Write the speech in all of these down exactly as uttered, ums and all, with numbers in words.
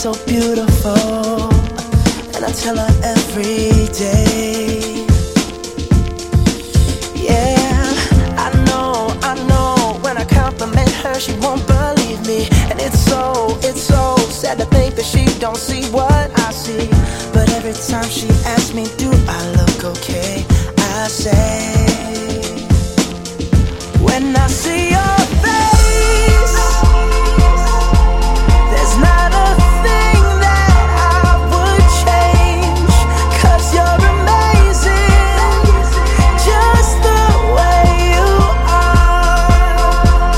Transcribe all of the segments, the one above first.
so beautiful, and I tell her every day. Yeah, I know, I know, when I compliment her, she won't believe me. And it's so, it's so sad to think that she don't see what I see. But every time she asks me, do I look okay, I say, when I see your face, there's not a thing that I would change, 'cause you're amazing, just the way you are.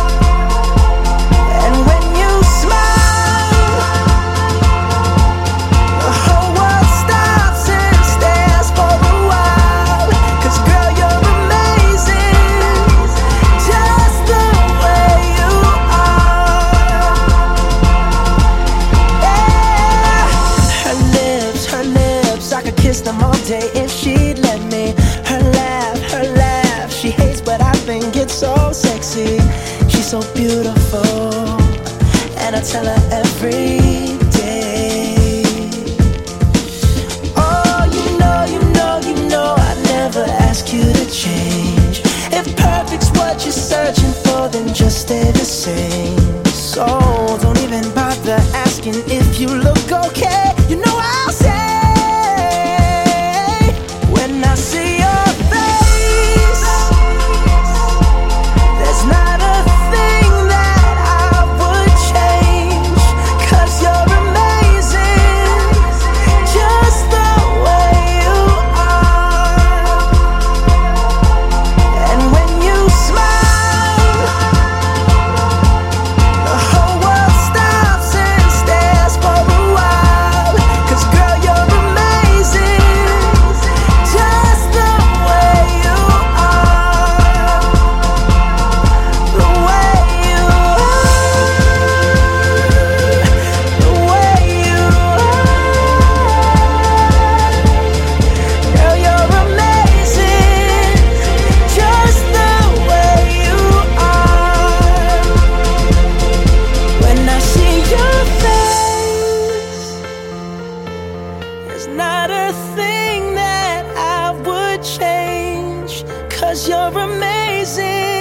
And when you smile, the whole world stops and stares for a while, 'cause girl, you're amazing, just the way you are. Yeah. Her lips, her lips, I could kiss them all day if she'd let me. Her laugh, her laugh, she hates but I think it's so sexy. She's so beautiful, and I tell her every day. Oh, you know, you know, you know I'd never ask you to change. If perfect's what you're searching for, then just stay the same. So don't even bother asking if you look okay. You know I'll say, when I see your face, there's not a thing that I would change, 'cause you're amazing, just the way you are. And when you smile, the whole world stops and stares for a while, 'cause girl, you're amazing, just the way you are. The way you are, the way you are. Girl, you're amazing, just the way you are. When I see your face, there's not a thing that I would change, 'cause you're amazing.